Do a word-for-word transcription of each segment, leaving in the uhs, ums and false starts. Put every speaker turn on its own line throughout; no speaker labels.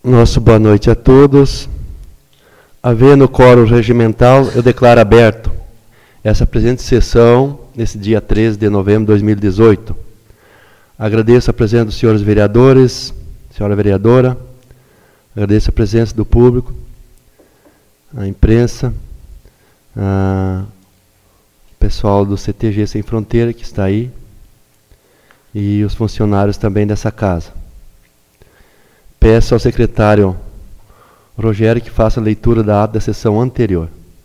Nosso boa noite a todos. Havendo quórum regimental, eu declaro aberto essa presente sessão, nesse dia treze de novembro de dois mil e dezoito. Agradeço a presença dos senhores vereadores, senhora vereadora, agradeço a presença do público, a imprensa, a pessoal do C T G Sem Fronteira que está aí, e os funcionários também dessa casa. Peço ao secretário Rogério que faça a leitura da ata da sessão anterior.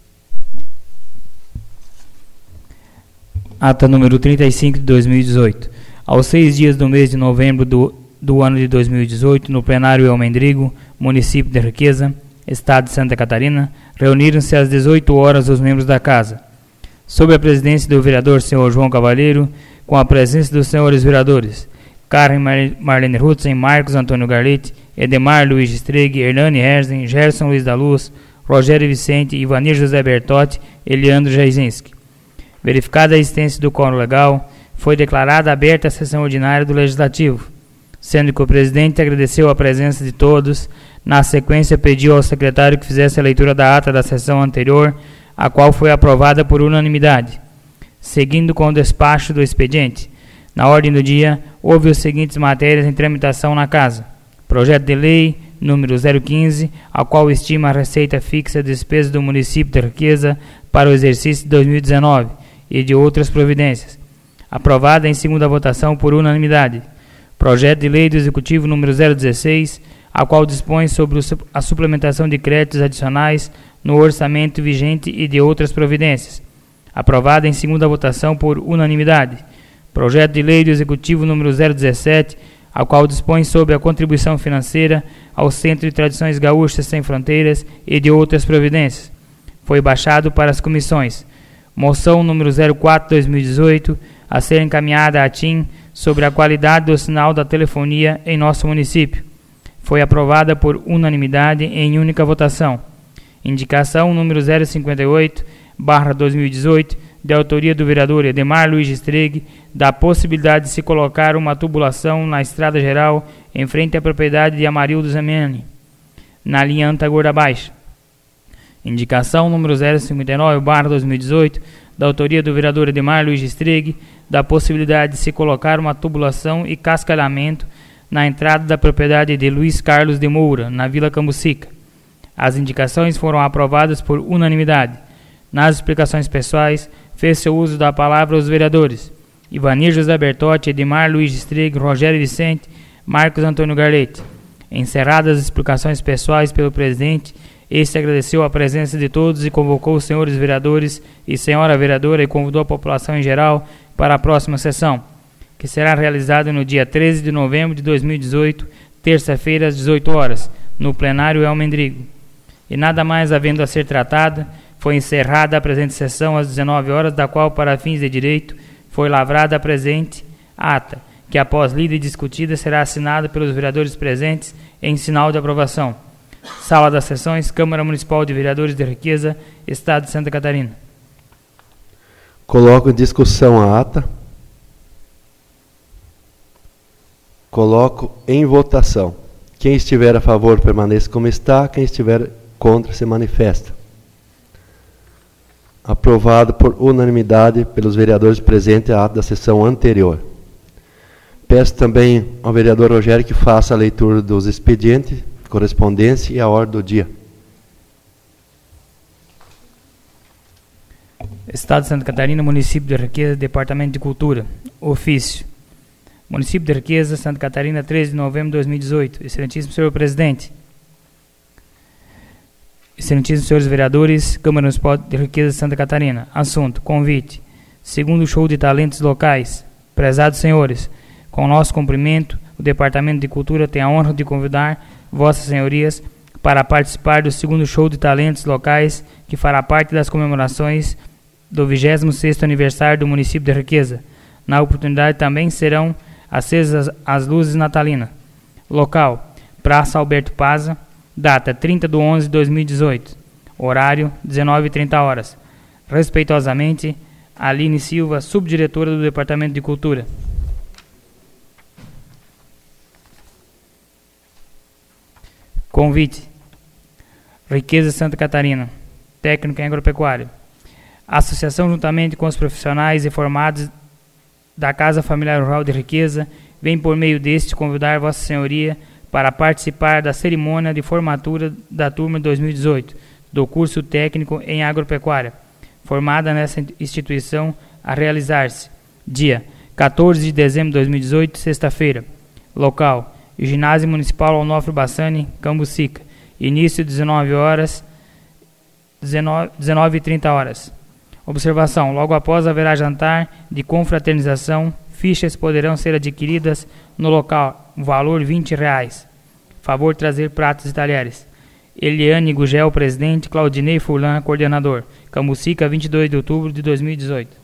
Ata número trinta e cinco de dois mil e dezoito. Aos seis dias do mês de novembro do, do ano de dois mil e dezoito, no plenário Almendrigo, município de Riqueza, estado de Santa Catarina, reuniram-se às dezoito horas os membros da Casa. Sob a presidência do vereador senhor João Cavalheiro, com a presença dos senhores vereadores Karen Marlene Rutzen, Marcos Antônio Garlete, Edemar Luiz Stregue, Hernani Herzen, Gerson Luiz da Luz, Rogério Vicente, Ivanir José Bertotti e Leandro Jaizinski. Verificada a existência do quórum legal, foi declarada aberta a sessão ordinária do Legislativo, sendo que o presidente agradeceu a presença de todos. Na sequência, pediu ao secretário que fizesse a leitura da ata da sessão anterior, a qual foi aprovada por unanimidade. Seguindo com o despacho do expediente, na ordem do dia, houve as seguintes matérias em tramitação na Casa. Projeto de lei número zero quinze, a qual estima a receita fixa de despesas do município de Riqueza para o exercício de dois mil e dezenove e de outras providências. Aprovada em segunda votação por unanimidade. Projeto de lei do Executivo número zero dezesseis, a qual dispõe sobre a suplementação de créditos adicionais no orçamento vigente e de outras providências. Aprovada em segunda votação por unanimidade. Projeto de lei do Executivo número zero dezessete, a qual dispõe sobre a contribuição financeira ao Centro de Tradições Gaúchas Sem Fronteiras e de outras providências. Foi baixado para as comissões. Moção número zero quatro barra dois mil e dezoito, a ser encaminhada à T I M sobre a qualidade do sinal da telefonia em nosso município. Foi aprovada por unanimidade em única votação. Indicação número zero cinquenta e oito barra dois mil e dezoito, de autoria do vereador Edemar Luiz Stregue, da possibilidade de se colocar uma tubulação na estrada geral em frente à propriedade de Amarildo Zameni, na linha Antagorda Baixa. Indicação número zero cinquenta e nove barra dois mil e dezoito, da autoria do vereador Edemar Luiz Stregue, da possibilidade de se colocar uma tubulação e cascalhamento na entrada da propriedade de Luiz Carlos de Moura, na Vila Cambucica. As indicações foram aprovadas por unanimidade. Nas explicações pessoais, fez-se o uso da palavra aos vereadores Ivanir José Bertotti, Edemar Luiz Stregue, Rogério Vicente, Marcos Antônio Garlete. Encerradas as explicações pessoais pelo presidente, este agradeceu a presença de todos e convocou os senhores vereadores e senhora vereadora e convidou a população em geral para a próxima sessão, que será realizada no dia treze de novembro de dois mil e dezoito, terça-feira, às dezoito horas, no plenário Almendrigo. E nada mais havendo a ser tratada, foi encerrada a presente sessão às dezenove horas, da qual, para fins de direito, foi lavrada a presente ata, que após lida e discutida será assinada pelos vereadores presentes em sinal de aprovação. Sala das Sessões, Câmara Municipal de Vereadores de Riqueza, Estado de Santa Catarina.
Coloco em discussão a ata. Coloco em votação. Quem estiver a favor permaneça como está, quem estiver contra se manifesta. Aprovado por unanimidade pelos vereadores presentes a ata da sessão anterior. Peço também ao vereador Rogério que faça a leitura dos expedientes, correspondência e a ordem do dia.
Estado de Santa Catarina, Município de Riqueza, Departamento de Cultura. Ofício. Município de Riqueza, Santa Catarina, treze de novembro de dois mil e dezoito. Excelentíssimo senhor presidente. Excelentíssimos senhores vereadores, Câmara Municipal de Riqueza de Santa Catarina. Assunto: convite. Segundo show de talentos locais. Prezados senhores, com nosso cumprimento, o Departamento de Cultura tem a honra de convidar vossas senhorias para participar do segundo show de talentos locais, que fará parte das comemorações do vigésimo sexto aniversário do município de Riqueza. Na oportunidade também serão acesas as luzes natalinas. Local: Praça Alberto Paza. Data: trinta de onze de dois mil e dezoito. Horário: dezenove e trinta horas. Respeitosamente, Aline Silva, subdiretora do Departamento de Cultura. Convite. Riqueza Santa Catarina, técnico em agropecuária. A associação, juntamente com os profissionais e formados da Casa Familiar Rural de Riqueza, vem por meio deste convidar Vossa Senhoria para participar da cerimônia de formatura da turma dois mil e dezoito do curso técnico em agropecuária, formada nessa instituição, a realizar-se dia quatorze de dezembro de dois mil e dezoito, sexta-feira. Local: Ginásio Municipal Onofre Bassani, Cambucica. Início dezenove horas, dezenove e trinta horas. Observação: logo após haverá jantar de confraternização. Fichas poderão ser adquiridas no local, valor vinte reais. Favor trazer pratos e talheres. Eliane Gugel, presidente. Claudinei Furlan, coordenador. Cambucica, vinte e dois de outubro de dois mil e dezoito.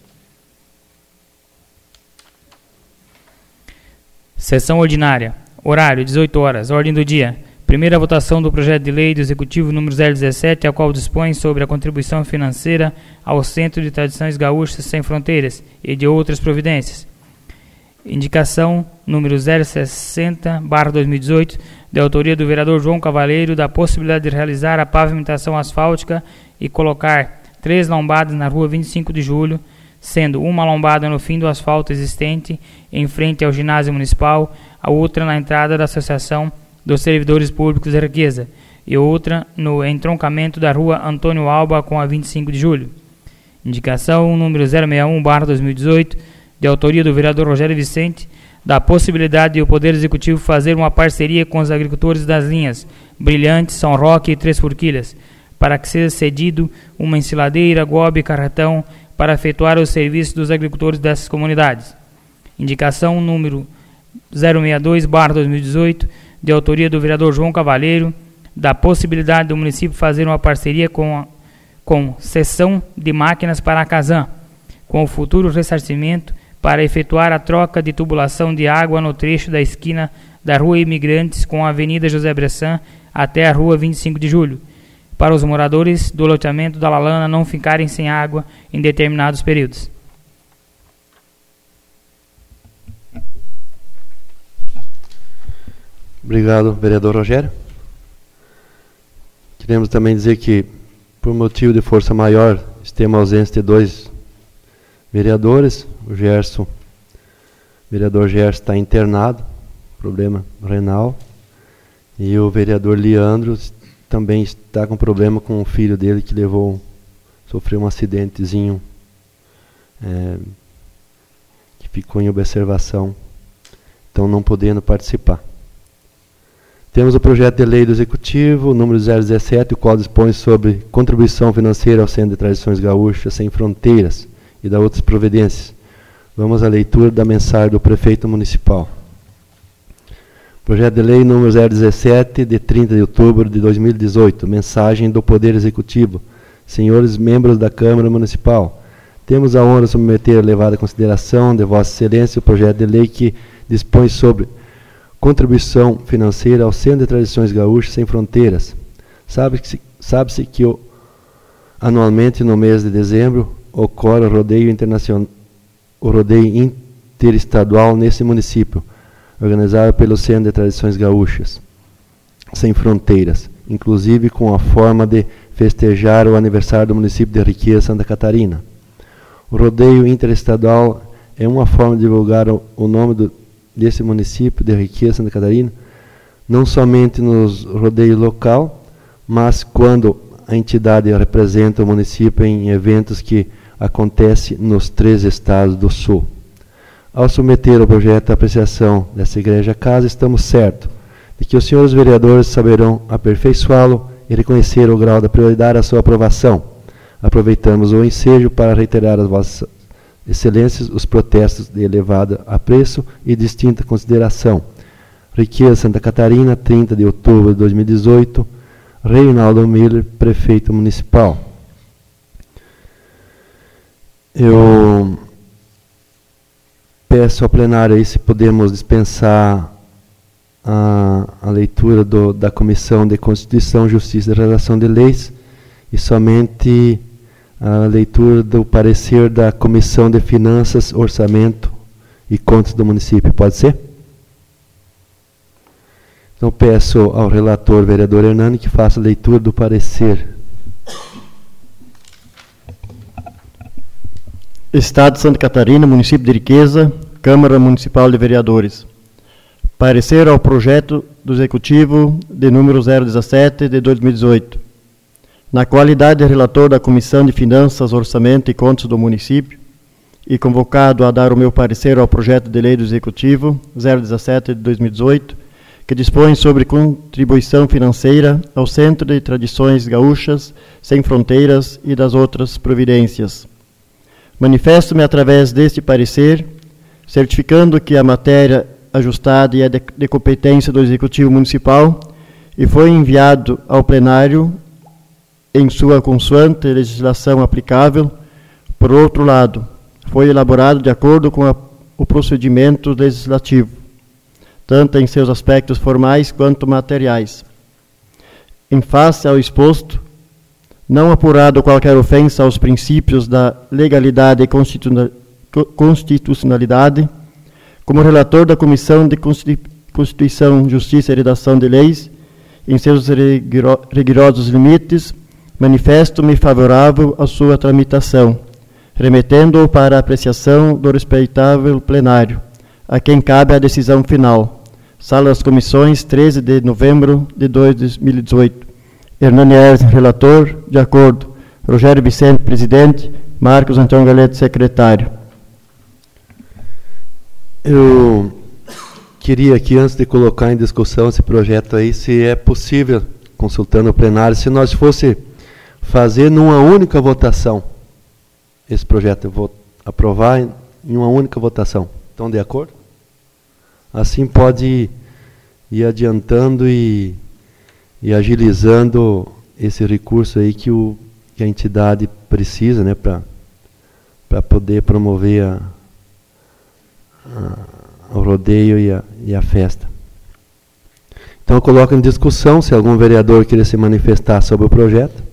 Sessão ordinária. Horário, dezoito horas. Ordem do dia. Primeira votação do projeto de lei do Executivo número zero dezessete, a qual dispõe sobre a contribuição financeira ao Centro de Tradições Gaúchas Sem Fronteiras e de outras providências. Indicação número zero sessenta barra dois mil e dezoito, de autoria do vereador João Cavaleiro, da possibilidade de realizar a pavimentação asfáltica e colocar três lombadas na rua vinte e cinco de julho, sendo uma lombada no fim do asfalto existente, em frente ao ginásio municipal, a outra na entrada da Associação dos Servidores Públicos de Riqueza, e outra no entroncamento da rua Antônio Alba com a vinte e cinco de julho. Indicação número zero sessenta e um barra dois mil e dezoito, de autoria do vereador Rogério Vicente, da possibilidade de o Poder Executivo fazer uma parceria com os agricultores das linhas Brilhante, São Roque e Três Forquilhas, para que seja cedido uma ensiladeira, gobe e carretão para efetuar os serviços dos agricultores dessas comunidades. Indicação número zero sessenta e dois barra dois mil e dezoito, de autoria do vereador João Cavaleiro, da possibilidade do município fazer uma parceria com a, com cessão de máquinas para a Casan, com o futuro ressarcimento para efetuar a troca de tubulação de água no trecho da esquina da Rua Imigrantes com a Avenida José Bressan até a Rua vinte e cinco de julho, para os moradores do loteamento da Lalana não ficarem sem água em determinados períodos.
Obrigado, vereador Rogério. Queremos também dizer que, por motivo de força maior, temos a ausência de dois vereadores. O Gerson, o vereador Gerson está internado, problema renal, e o vereador Leandro também está com problema com o filho dele que levou, sofreu um acidentezinho, é, que ficou em observação, então não podendo participar. Temos o projeto de lei do Executivo, número zero dezessete, o qual dispõe sobre contribuição financeira ao Centro de Tradições Gaúchas Sem Fronteiras e da outras providências. Vamos à leitura da mensagem do prefeito municipal. Projeto de lei número zero dezessete, de trinta de outubro de dois mil e dezoito. Mensagem do Poder Executivo. Senhores membros da Câmara Municipal, temos a honra de submeter a elevada consideração de Vossa Excelência o projeto de lei que dispõe sobre contribuição financeira ao Centro de Tradições Gaúchas Sem Fronteiras. Sabe-se sabe-se que o, anualmente, no mês de dezembro, ocorre o rodeio internacional, o rodeio interestadual nesse município, organizado pelo Centro de Tradições Gaúchas Sem Fronteiras, inclusive com a forma de festejar o aniversário do município de Riqueza, Santa Catarina. O rodeio interestadual é uma forma de divulgar o, o nome do, desse município de Riqueza, Santa Catarina, não somente nos rodeios local, mas quando a entidade representa o município em eventos que acontecem nos três estados do Sul. Ao submeter o projeto à apreciação dessa Igreja Casa, estamos certos de que os senhores vereadores saberão aperfeiçoá-lo e reconhecer o grau da prioridade da sua aprovação. Aproveitamos o ensejo para reiterar às vossas excelências os protestos de elevado apreço e distinta consideração. Riqueza, Santa Catarina, trinta de outubro de dois mil e dezoito. Reinaldo Miller, prefeito municipal. Eu peço ao plenário aí se podemos dispensar a, a leitura do, da Comissão de Constituição, Justiça e Redação de Leis e somente a leitura do parecer da Comissão de Finanças, Orçamento e Contas do município. Pode ser? Então peço ao relator, vereador Hernani, que faça a leitura do parecer.
Estado de Santa Catarina, município de Ariqueza, Câmara Municipal de Vereadores. Parecer ao projeto do Executivo de número zero dezessete de dois mil e dezoito. Na qualidade de relator da Comissão de Finanças, Orçamento e Contas do município, e convocado a dar o meu parecer ao projeto de lei do Executivo zero dezessete de dois mil e dezoito, que dispõe sobre contribuição financeira ao Centro de Tradições Gaúchas Sem Fronteiras e das outras providências. Manifesto-me através deste parecer, certificando que a matéria ajustada e é de, de competência do Executivo Municipal e foi enviado ao plenário em sua consoante legislação aplicável. Por outro lado, foi elaborado de acordo com a, o procedimento legislativo, tanto em seus aspectos formais quanto materiais. Em face ao exposto, não apurado qualquer ofensa aos princípios da legalidade e constitucionalidade, como relator da Comissão de Constituição, Justiça e Redação de Leis, em seus rigorosos limites, manifesto-me favorável à sua tramitação, remetendo-o para a apreciação do respeitável plenário, a quem cabe a decisão final. Sala das Comissões, treze de novembro de dois mil e dezoito. Hernani Erz, relator, de acordo. Rogério Vicente, presidente. Marcos Antônio Galete, secretário.
Eu queria aqui, antes de colocar em discussão esse projeto aí, se é possível, consultando o plenário, se nós fosse fazer numa única votação esse projeto, eu vou aprovar em uma única votação. Estão de acordo? Assim pode ir, ir adiantando e, e agilizando esse recurso aí que, o, que a entidade precisa, né, para para poder promover a, a, o rodeio e a, e a festa. Então eu coloco em discussão se algum vereador queria se manifestar sobre o projeto.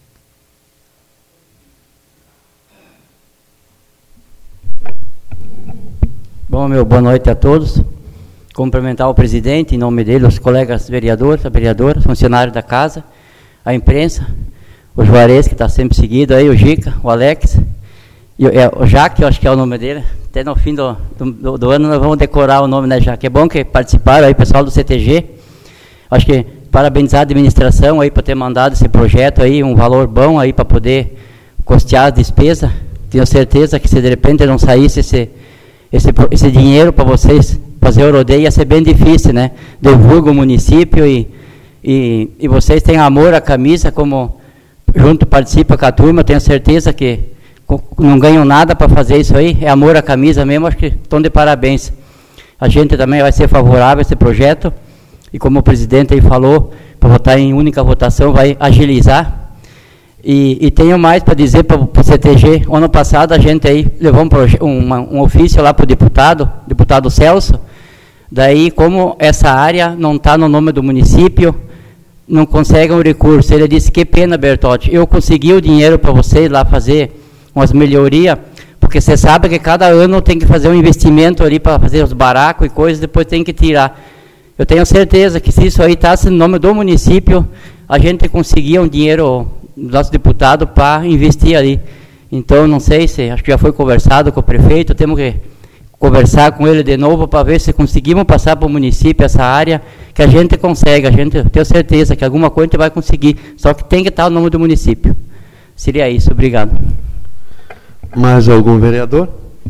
Bom, meu boa noite a todos. Cumprimentar o presidente, em nome dele, os colegas vereadores, a vereadora, funcionários da casa, a imprensa, o Juarez, que está sempre seguido aí, o Gica, o Alex, e é, o Jaque, eu acho que é o nome dele. Até no fim do, do, do ano nós vamos decorar o nome, né, Jaque? É bom que participaram aí, pessoal do C T G. Acho que parabenizar a administração aí por ter mandado esse projeto aí, um valor bom aí para poder custear as despesas. Tenho certeza que se de repente não saísse esse Esse, esse dinheiro para vocês fazer o rodeio ia ser bem difícil, né? Divulga o município e, e, e vocês têm amor à camisa, como junto participa com a turma, tenho certeza que não ganham nada para fazer isso aí, é amor à camisa mesmo, acho que estão de parabéns. A gente também vai ser favorável a esse projeto, e como o presidente aí falou, para votar em única votação vai agilizar. E, e tenho mais para dizer para o C T G. Ano passado a gente aí levou um, uma, um ofício lá para o deputado, deputado Celso. Daí, como essa área não está no nome do município, não consegue um recurso. Ele disse, que pena, Bertotti, eu consegui o dinheiro para vocês lá fazer umas melhorias, porque você sabe que cada ano tem que fazer um investimento ali para fazer os barracos e coisas, depois tem que tirar. Eu tenho certeza que se isso aí está no nome do município, a gente conseguia um dinheiro nosso deputado para investir ali. Então, não sei se, acho que já foi conversado com o prefeito, temos que conversar com ele de novo para ver se conseguimos passar para o município essa área, que a gente consegue, a gente tem certeza que alguma coisa a gente vai conseguir, só que tem que estar o nome do município. Seria isso, obrigado.
Mais algum vereador?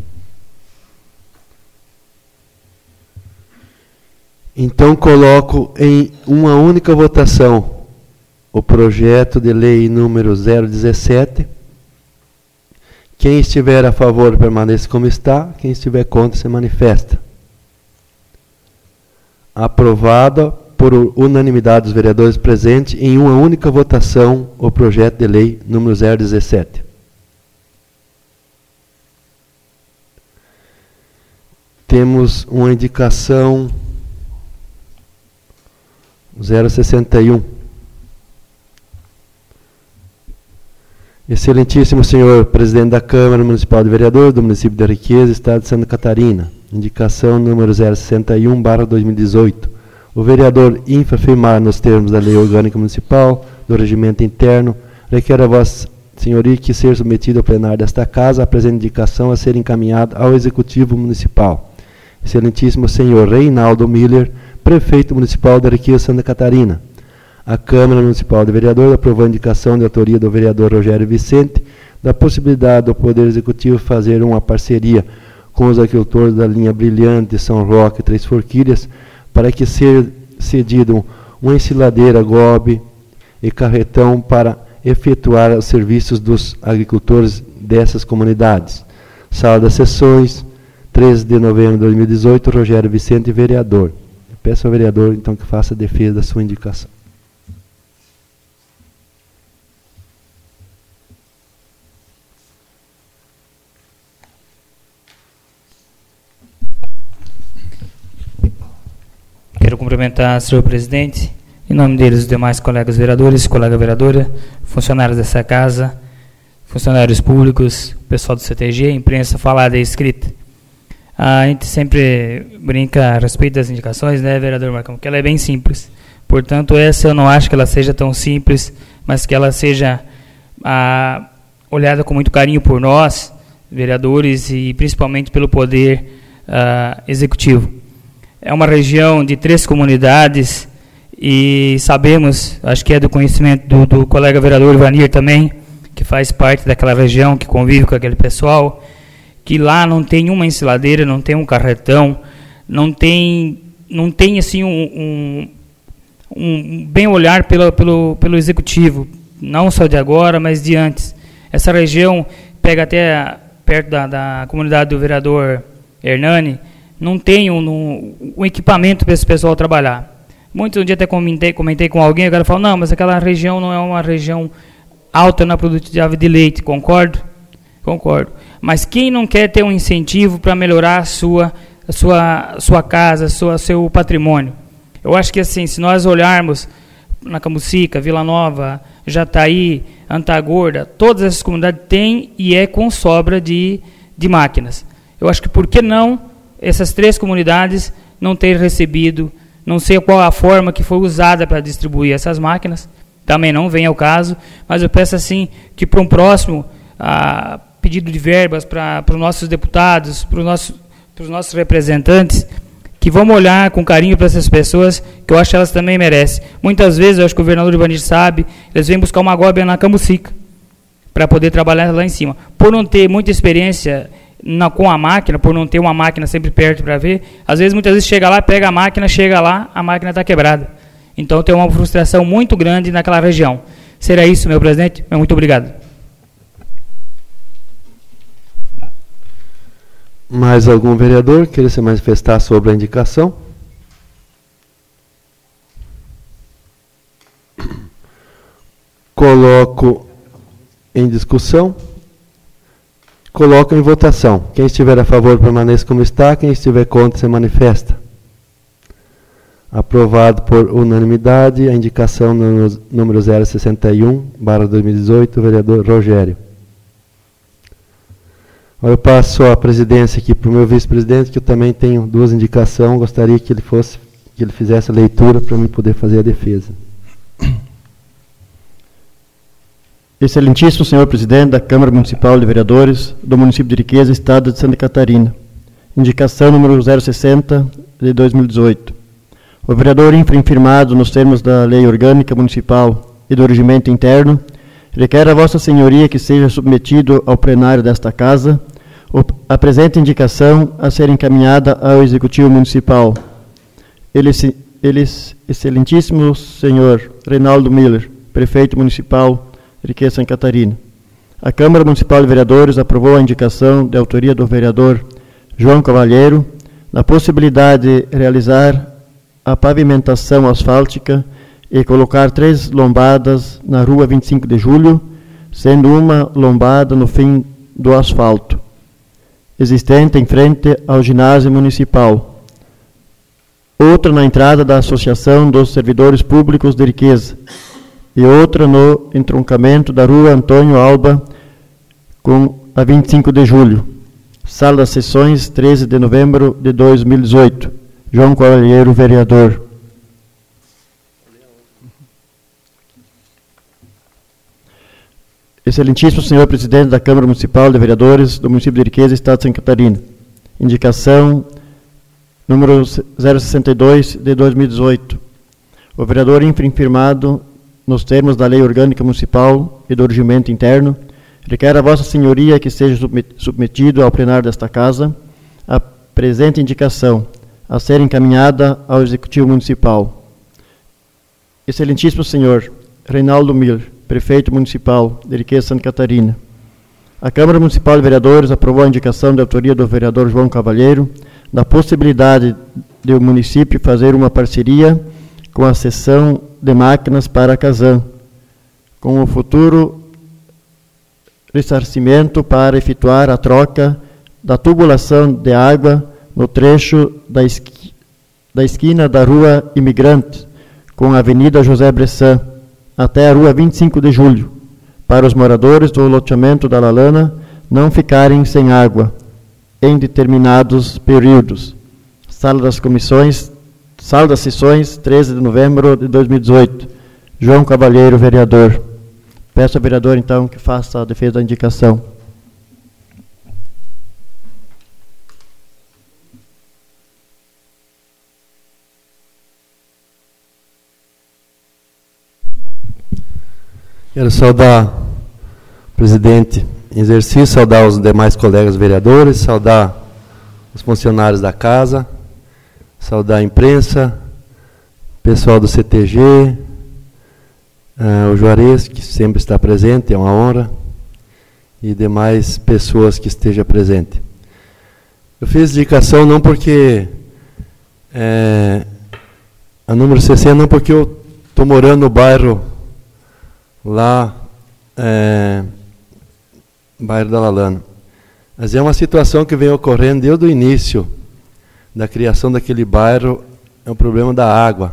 Então coloco em uma única votação o projeto de lei número zero dezessete. Quem estiver a favor permaneça como está, quem estiver contra se manifesta. Aprovado por unanimidade dos vereadores presentes em uma única votação o projeto de lei número zero dezessete. Temos uma indicação zero sessenta e um. Excelentíssimo senhor presidente da Câmara Municipal de Vereadores do município de Ariqueza, Estado de Santa Catarina. Indicação número zero sessenta e um barra dois mil e dezoito. o vereador infrafirmar nos termos da Lei Orgânica Municipal, do Regimento Interno, requer a Vossa Senhoria que seja submetido ao plenário desta Casa a presente indicação a ser encaminhada ao Executivo Municipal. Excelentíssimo Senhor Reinaldo Miller, Prefeito Municipal da Riqueza, Santa Catarina. A Câmara Municipal de Vereadores aprovou a indicação de autoria do vereador Rogério Vicente da possibilidade do Poder Executivo fazer uma parceria com os agricultores da linha Brilhante, São Roque e Três Forquilhas para que seja cedido uma ensiladeira, gobe e carretão para efetuar os serviços dos agricultores dessas comunidades. Sala das Sessões, treze de novembro de dois mil e dezoito, Rogério Vicente, vereador. Eu peço ao vereador, então, que faça a defesa da sua indicação.
Quero cumprimentar o senhor presidente, em nome deles os demais colegas vereadores, colega vereadora, funcionários dessa casa, funcionários públicos, pessoal do C T G, imprensa falada e escrita. A gente sempre brinca a respeito das indicações, né, vereador Marcão, que ela é bem simples. Portanto, essa eu não acho que ela seja tão simples, mas que ela seja ah, olhada com muito carinho por nós, vereadores, e principalmente pelo Poder ah, Executivo. É uma região de três comunidades e sabemos, acho que é do conhecimento do, do colega vereador Ivanir também, que faz parte daquela região, que convive com aquele pessoal, que lá não tem uma ensiladeira, não tem um carretão, não tem, não tem assim um, um, um bem olhar pelo, pelo, pelo executivo, não só de agora, mas de antes. Essa região pega até perto da, da comunidade do vereador Hernani, não tem um, um, um equipamento para esse pessoal trabalhar. Muito um dia até comentei, comentei com alguém, o cara falou, não, mas aquela região não é uma região alta na produtividade de leite, concordo? Concordo. Mas quem não quer ter um incentivo para melhorar a sua, a sua, sua casa, sua, seu patrimônio? Eu acho que assim, se nós olharmos na Camucica, Vila Nova, Jataí, Antagorda, todas essas comunidades têm e é com sobra de, de máquinas. Eu acho que por que não essas três comunidades não terem recebido, não sei qual a forma que foi usada para distribuir essas máquinas, também não vem ao caso, mas eu peço assim que para um próximo ah, pedido de verbas para os nossos deputados, para os nossos, para os nossos representantes, que vamos olhar com carinho para essas pessoas, que eu acho que elas também merecem. Muitas vezes, eu acho que o governador Ivanir sabe, eles vêm buscar uma góbia na Camucica, para poder trabalhar lá em cima. Por não ter muita experiência na, com a máquina, por não ter uma máquina sempre perto para ver, às vezes, muitas vezes, chega lá, pega a máquina, chega lá, a máquina está quebrada. Então, tem uma frustração muito grande naquela região. Será isso, meu presidente? Muito obrigado.
Mais algum vereador queira se manifestar sobre a indicação? Coloco em discussão. Coloco em votação. Quem estiver a favor, permaneça como está. Quem estiver contra, se manifesta. Aprovado por unanimidade a indicação no número zero sessenta e um, barra dois mil e dezoito, vereador Rogério. Eu passo a presidência aqui para o meu vice-presidente, que eu também tenho duas indicações. Gostaria que ele fosse, que ele fizesse a leitura para eu poder fazer a defesa.
Excelentíssimo senhor presidente da Câmara Municipal de Vereadores do município de Riqueza, Estado de Santa Catarina. Indicação número zero sessenta de dois mil e dezoito. O vereador infrinfirmado nos termos da Lei Orgânica Municipal e do Regimento Interno requer a Vossa Senhoria que seja submetido ao plenário desta Casa a presente indicação a ser encaminhada ao Executivo Municipal. Eles, eles, excelentíssimo senhor Reinaldo Miller, Prefeito Municipal de Riqueza, Santa Catarina. A Câmara Municipal de Vereadores aprovou a indicação de autoria do vereador João Cavalheiro na possibilidade de realizar a pavimentação asfáltica e colocar três lombadas na rua vinte e cinco de julho, sendo uma lombada no fim do asfalto existente em frente ao ginásio municipal, outra na entrada da Associação dos Servidores Públicos de Riqueza e outra no entroncamento da rua Antônio Alba com a vinte e cinco de julho. Sala das Sessões, treze de novembro de dois mil e dezoito. João Cavalheiro, vereador. Excelentíssimo senhor presidente da Câmara Municipal de Vereadores do município de Iriqueza, Estado de Santa Catarina. Indicação número zero sessenta e dois de dois mil e dezoito. O vereador infrinfirmado nos termos da Lei Orgânica Municipal e do Regimento Interno, requer a Vossa Senhoria que seja submetido ao plenário desta Casa a presente indicação, a ser encaminhada ao Executivo Municipal. Excelentíssimo senhor Reinaldo Miller, prefeito municipal de Iriqueza, Santa Catarina. A Câmara Municipal de Vereadores aprovou a indicação de autoria do vereador João Cavalheiro da possibilidade de o município fazer uma parceria com a cessão de máquinas para a Casan, com o futuro ressarcimento para efetuar a troca da tubulação de água no trecho da, esqui, da esquina da Rua Imigrante com a Avenida José Bressan até a Rua vinte e cinco de Julho, para os moradores do loteamento da Lalana não ficarem sem água em determinados períodos. Sala das Comissões, Sala das Sessões, treze de novembro de dois mil e dezoito. João Cavalheiro, vereador. Peço ao vereador, então, que faça a defesa da indicação.
Quero saudar o presidente em exercício, saudar os demais colegas vereadores, saudar os funcionários da casa, saudar a imprensa, pessoal do C T G, uh, o Juarez, que sempre está presente, é uma honra, e demais pessoas que estejam presentes. Eu fiz indicação não porque, é, a número sessenta, não porque eu estou morando no bairro, lá, é, bairro da Lalana. Mas é uma situação que vem ocorrendo desde o início da criação daquele bairro, é o problema da água.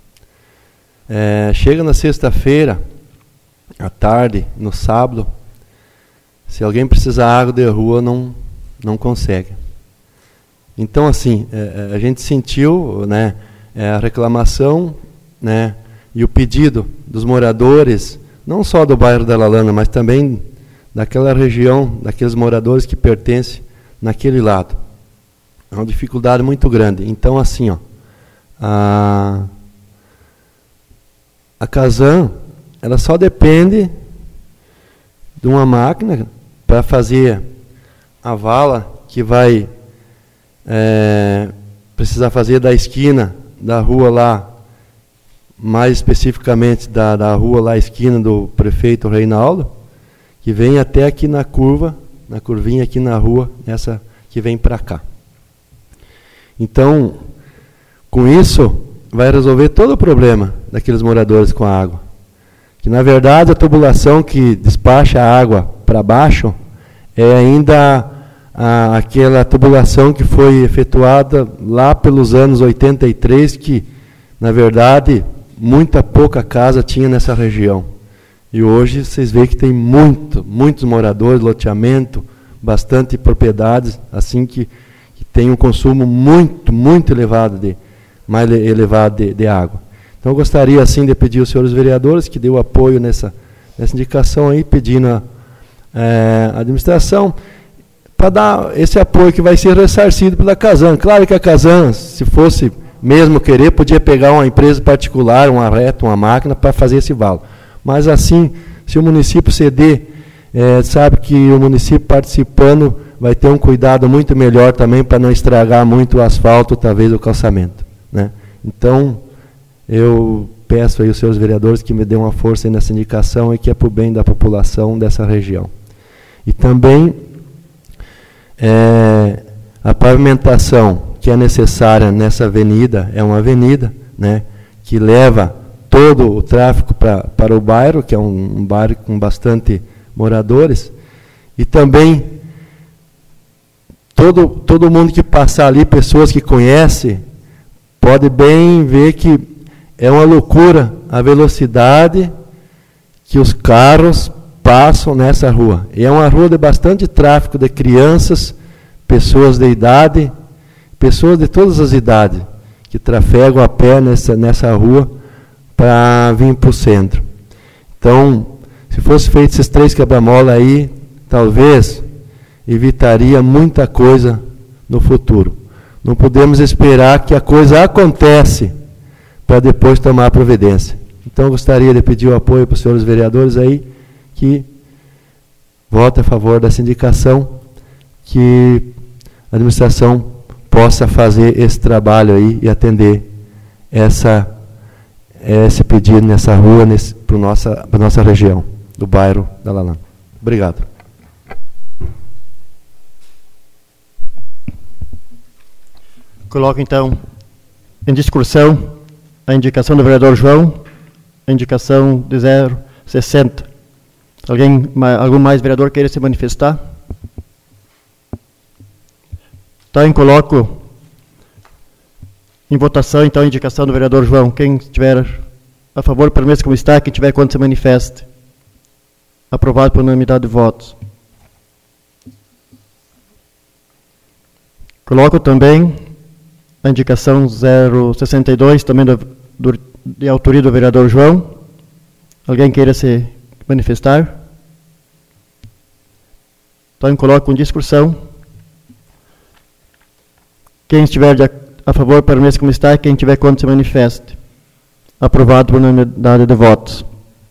É, chega na sexta-feira, à tarde, no sábado, se alguém precisar de água de rua, não, não consegue. Então, assim, é, a gente sentiu, né, é, a reclamação, né, e o pedido dos moradores, não só do bairro da Lalana, mas também daquela região, daqueles moradores que pertencem naquele lado. É uma dificuldade muito grande. Então, assim, ó, a, a Casan, ela só depende de uma máquina para fazer a vala que vai é, precisar fazer da esquina da rua lá, mais especificamente da, da rua lá, esquina do prefeito Reinaldo, que vem até aqui na curva, na curvinha aqui na rua, essa que vem para cá. Então, com isso, vai resolver todo o problema daqueles moradores com a água. Que, na verdade, a tubulação que despacha a água para baixo é ainda a, aquela tubulação que foi efetuada lá pelos anos oitenta e três, que, na verdade, muita pouca casa tinha nessa região. E hoje vocês veem que tem muito, muitos moradores, loteamento, bastante propriedades, assim que, que tem um consumo muito, muito elevado, de, mais elevado de, de água. Então eu gostaria assim de pedir aos senhores vereadores que dêem o apoio nessa, nessa indicação aí, pedindo a é, administração, para dar esse apoio que vai ser ressarcido pela Casan. Claro que a Casan, se fosse mesmo querer, podia pegar uma empresa particular, uma reta, uma máquina, para fazer esse valo. Mas assim, se o município ceder, é, sabe que o município participando vai ter um cuidado muito melhor também para não estragar muito o asfalto, talvez o calçamento, né? Então, eu peço aí aos seus vereadores que me dêem uma força aí nessa indicação e que é para o bem da população dessa região. E também é, a pavimentação que é necessária nessa avenida, é uma avenida, né, que leva todo o tráfego pra, para o bairro, que é um, um bairro com bastante moradores, e também todo, todo mundo que passar ali, pessoas que conhecem, pode bem ver que é uma loucura a velocidade que os carros passam nessa rua. E é uma rua de bastante tráfego de crianças, pessoas de idade, pessoas de todas as idades, que trafegam a pé nessa, nessa rua, para vir para o centro. Então, Se fosse feito esses três quebra-mola aí, talvez evitaria muita coisa no futuro. Não podemos esperar que a coisa acontece para depois tomar a providência. Então, eu gostaria de pedir o apoio para os senhores vereadores aí, que votem a favor dessa indicação, que a administração possa fazer esse trabalho aí e atender essa, esse pedido nessa rua, para a nossa, nossa região, do bairro da Lalã. Obrigado.
Coloco, então, em discussão a indicação do vereador João, a indicação de zero sessenta. Alguém, algum mais vereador queira se manifestar? Então, coloco em votação, então, a indicação do vereador João. Quem estiver a favor, permaneça como está. Quem tiver contra, se manifeste. Aprovado por unanimidade de votos. Coloco também a indicação zero sessenta e dois, também do, do, de autoria do vereador João. Alguém queira se manifestar? Então, coloco em discussão. Quem estiver de, a favor, permaneça como está. Quem tiver contra, se manifeste. Aprovado por unanimidade de votos.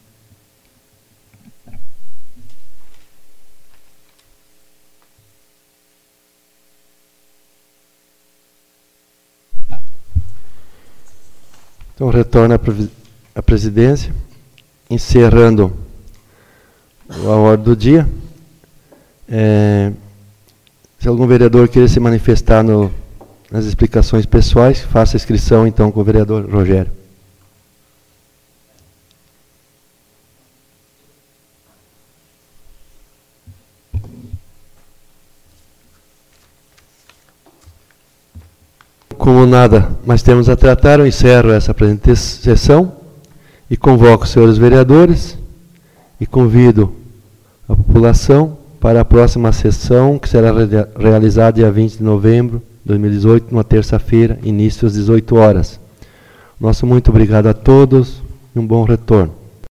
Então, retorno à presidência, encerrando a ordem do dia. É, se algum vereador queira se manifestar no, nas explicações pessoais, faça a inscrição, então, com o vereador Rogério. Como nada mais temos a tratar, eu encerro essa presente sessão e convoco os senhores vereadores e convido a população para a próxima sessão, que será realizada dia vinte de novembro de dois mil e dezoito, numa terça-feira, início às dezoito horas. Nosso muito obrigado a todos e um bom retorno.